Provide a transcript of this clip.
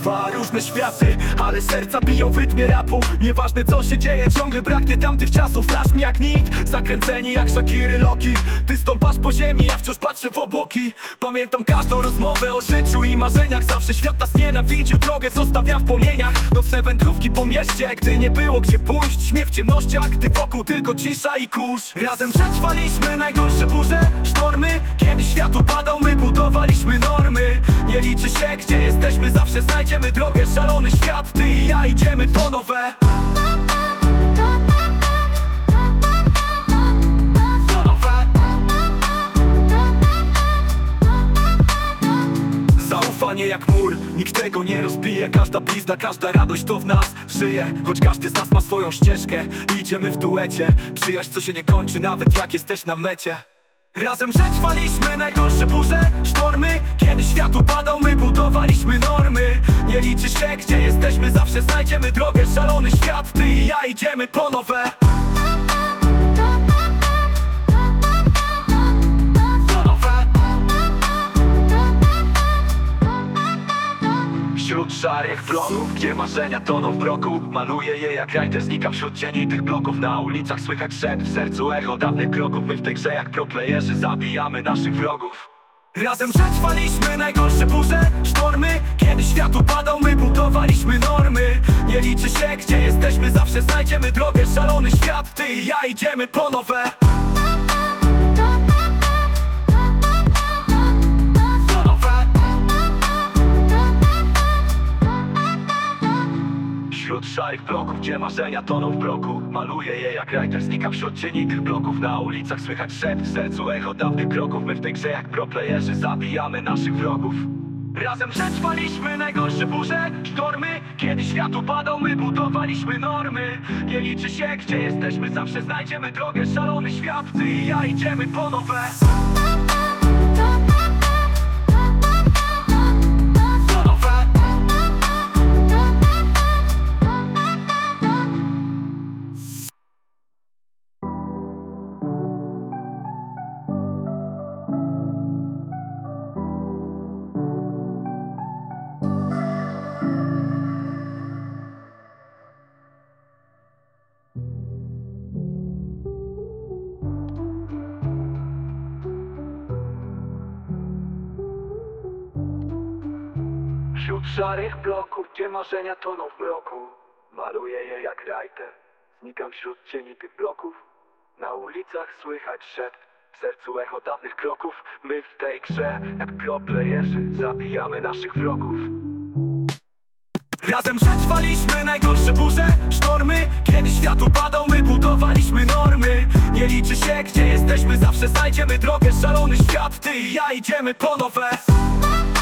Dwa różne światy, ale serca biją w rytmie rapu. Nieważne co się dzieje, ciągle braknie tamtych czasów. Flash mi jak nikt, zakręceni jak Shakiry Loki. Ty stąpasz po ziemi, ja wciąż patrzę w obłoki. Pamiętam każdą rozmowę o życiu i marzeniach. Zawsze świat nas nienawidził, drogę zostawiam w płomieniach. Nocne wędrówki po mieście, gdy nie było gdzie pójść. Śmiech w ciemnościach, gdy wokół tylko cisza i kurz. Razem przetrwaliśmy najgorsze burze, sztormy. Kiedy świat upadał, my budowaliśmy normy. Nie liczy się gdzie jesteśmy, zawsze znajdziemy drogę. Szalony świat, ty i ja idziemy po nowe. Zaufanie jak mur, nikt tego nie rozbije. Każda blizna, każda radość to w nas żyje. Choć każdy z nas ma swoją ścieżkę, idziemy w duecie. Przyjaźń co się nie kończy, nawet jak jesteś na mecie. Razem przetrwaliśmy najgorsze burze, sztormy. Kiedy świat upadał, my budowaliśmy normy. Nie liczy się gdzie jesteśmy, zawsze znajdziemy drogę. Szalony świat, ty i ja idziemy po nowe. Wśród szarych bloków, gdzie marzenia toną w mroku. Maluję je jak writer, znikam wśród cieni tych bloków. Na ulicach słychać szep, w sercu echo dawnych kroków. My w tej grze jak proplayerzy zabijamy naszych wrogów. Razem przetrwaliśmy najgorsze burze, sztormy. Kiedy świat upadał, my budowaliśmy normy. Nie liczy się gdzie jesteśmy, zawsze znajdziemy drogę. Szalony świat, ty i ja idziemy po nowe. Wśród szarych bloków, gdzie marzenia toną w mroku. Maluję je jak writer, znikam wśród cieni tych bloków. Na ulicach słychać szep, w sercu echo dawnych kroków. My w tej grze jak proplayerzy zabijamy naszych wrogów. Razem przetrwaliśmy najgorsze burze, sztormy. Kiedy świat upadał, my budowaliśmy normy. Nie liczy się gdzie jesteśmy, zawsze znajdziemy drogę. Szalony świat, ty i ja idziemy po nowe. Wśród szarych bloków, gdzie marzenia toną w mroku. Maluję je jak writer, znikam wśród cieni tych bloków. Na ulicach słychać szept, w sercu echo dawnych kroków. My w tej grze jak proplayerzy zabijamy naszych wrogów. Razem przetrwaliśmy najgorsze burze, sztormy. Kiedy świat upadał, my budowaliśmy normy. Nie liczy się gdzie jesteśmy, zawsze znajdziemy drogę. Szalony świat, ty i ja idziemy po nowe.